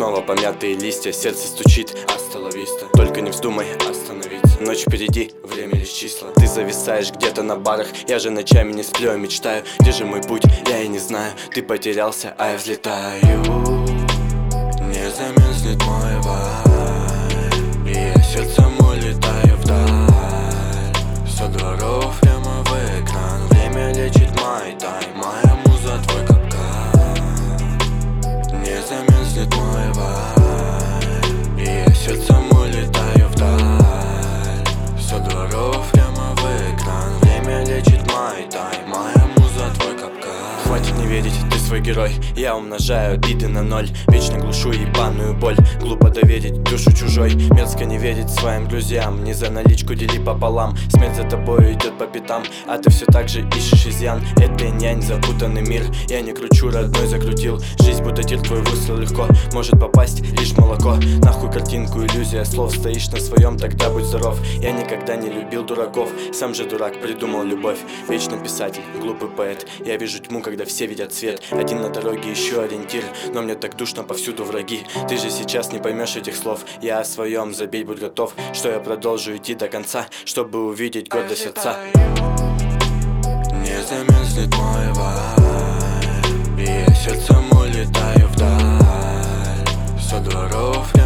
снова помятые листья, сердце стучит, hasta la vista. Только не вздумай остановиться. Ночь впереди, время лишь числа. Ты зависаешь где-то на барах, я же ночами не сплю, мечтаю. Где же мой путь, я и не знаю. Ты потерялся, а я взлетаю. Не замерзнет мой вайб, и я сердцем улетаю вдаль. Со дворов прямо в экран, время лечит май тайм. Моя муза твой капкан. Не замерзнет мой вайб, и я сердцем улетаю вдаль. Со дворов прямо в экран, время лечит май тайм. Моя муза твой капкан. Хватит не верить, ты свой герой. Я умножаю обиды на ноль, вечно глушу ебаную боль. Глупо доверить душу чужой, мерзко не верить своим друзьям. Не за наличку дели пополам, смерть за тобой идет по пятам, а ты все так же ищешь изъян. Это нянь, запутанный мир, я не кручу, родной закрутил. Жизнь будто тир, твой выстрел легко может попасть лишь молоко. Нахуй картинку, иллюзия слов, стоишь на своем, тогда будь здоров. Я никогда не любил дураков, сам же дурак придумал любовь. Вечно писатель, глупый поэт, я вижу тьму, когда все видят свет. Один на дороге, еще ориентир, но мне так душно, повсюду враги. Ты же сейчас не поймешь этих слов, я о своем, забей, будь готов, что я продолжу идти до конца, чтобы увидеть гордость отца. Не замерзнет мой вайб, и я сердцем улетаю вдаль. Со дворов